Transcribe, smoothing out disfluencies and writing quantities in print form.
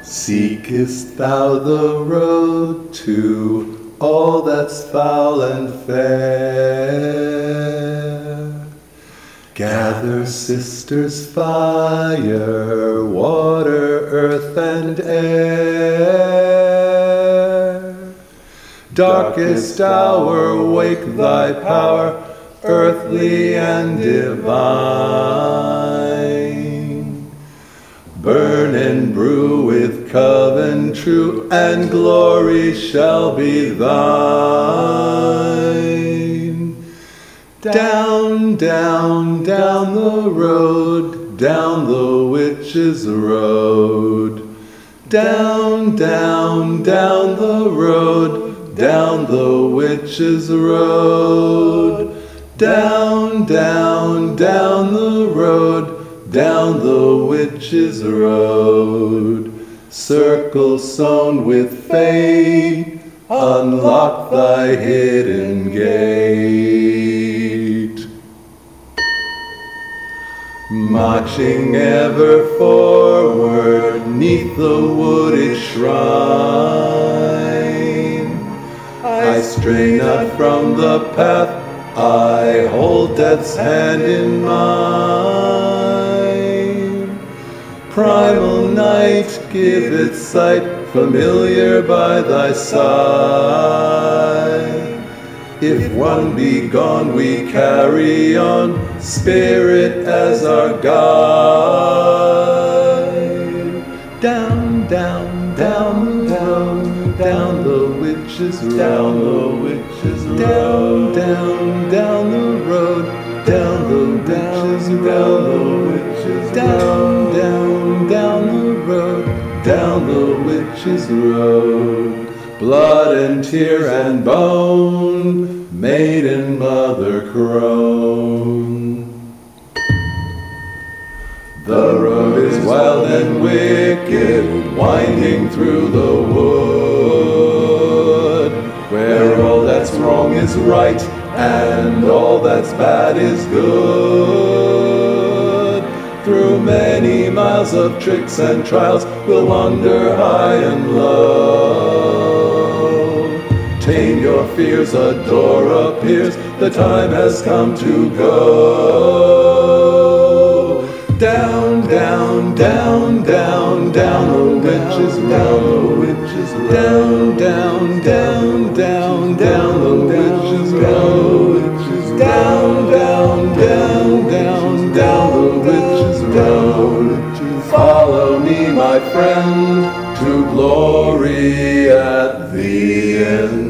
Seekest thou the road to all that's foul and fair? Gather, sisters, fire, water, earth, and air. Darkest hour, wake thy power, earthly and divine. Burn and brew with covenant true, and glory shall be thine. Down, down, down the road, down the witch's road. Down, down, down the road, down the witch's road. Down, down, down the road, down the witch's road. Circle sown with fate, unlock thy hidden gate. Marching ever forward, 'neath the wooded shrine, I stray not from the path, I hold death's hand in mine. Primal night, give it sight, familiar by thy side. If one be gone, we carry on, spirit as our guide. Down, down, down the road, down the witch's road, down the witch's road, down, down, down the road, down the witch's road, down, down, down the road, down the witch's road. Blood and tear and bone, maiden mother crone. The road is wild and wicked, winding through the wood, where all that's wrong is right, and all that's bad is good. Through many miles of tricks and trials, we'll wander high and low. Tame your fears, a door appears, the time has come to go. Down, down, down, down, down the witch's road. Down, down, down, down, down the witch's road. Down, down, down, down, down the witch's road. Follow me, my friend, to glory at the end.